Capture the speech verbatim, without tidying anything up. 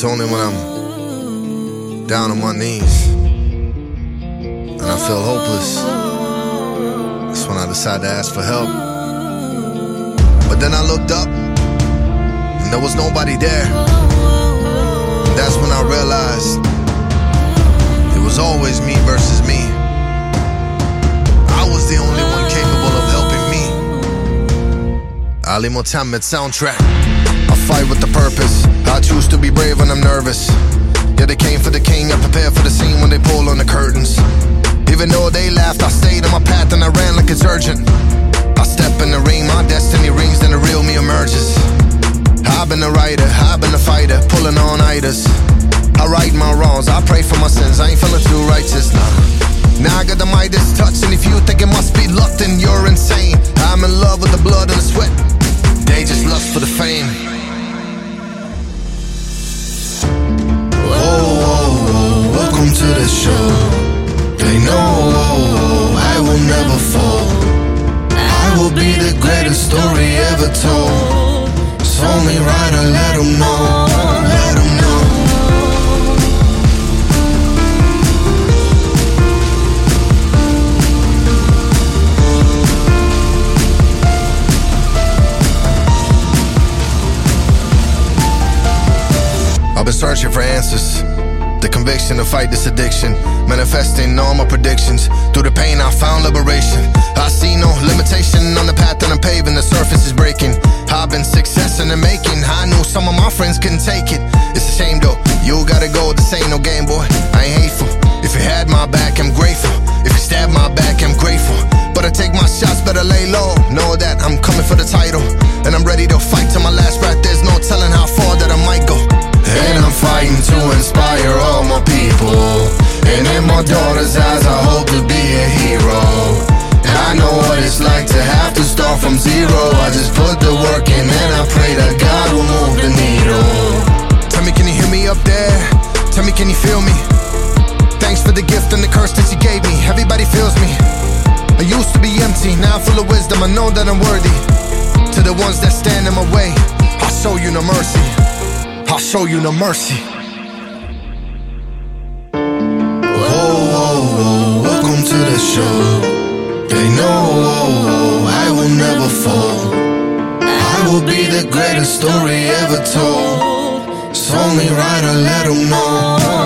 It's only when I'm down on my knees and I feel hopeless, that's when I decide to ask for help. But then I looked up and there was nobody there. And that's when I realized it was always me versus me. I was the only one capable of helping me. Ali Mohammed soundtrack. I fight with the purpose. I choose to be brave when I'm nervous. Yeah, they came for the king. I prepared for the scene when they pull on the curtains. Even though they laughed, I stayed on my path and I ran like it's urgent. I step in the ring, my destiny rings, then the real me emerges. I've been a writer, I've been a fighter, pulling on itis. I right my wrongs, I pray for my sins, I ain't feeling too righteous, nah. Now I got the Midas touch, and if you think it must be luck, then you're insane. I'm in love with the blood and the sweat, they just lust for the fame. Oh, oh, oh, welcome to the show. They know, oh, oh, I will never fall. I will be the greatest story ever told. It's only right I let them know, let them know. I've been searching for answers, the conviction to fight this addiction, manifesting all my predictions. Through the pain I found liberation. I see no limitation on the path that I'm paving, the surface is breaking. I've been success in the making, I knew some of my friends couldn't take it. It's a shame though, you gotta go, this ain't no game boy, I ain't hateful. If you had my back, I'm grateful. If you stabbed my back, I'm grateful. But I take my shots, better lay low. Know that I'm coming for the title, and I'm ready to fight till my last breath. There's no telling how far that I might go. And I'm fighting to inspire all my people. And in my daughter's eyes I hope to be a hero. And I know what it's like to have to start from zero. I just put the work in and I pray that God will move the needle. Tell me, can you hear me up there? Tell me, can you feel me? Thanks for the gift and the curse that you gave me. Everybody feels me. I used to be empty, now I'm full of wisdom. I know that I'm worthy. To the ones that stand in my way, I'll show you no mercy. I'll show you no mercy. Oh, oh, oh, welcome to the show. They know, oh, oh, I will never fall. I will be the greatest story ever told. It's only right I let them know.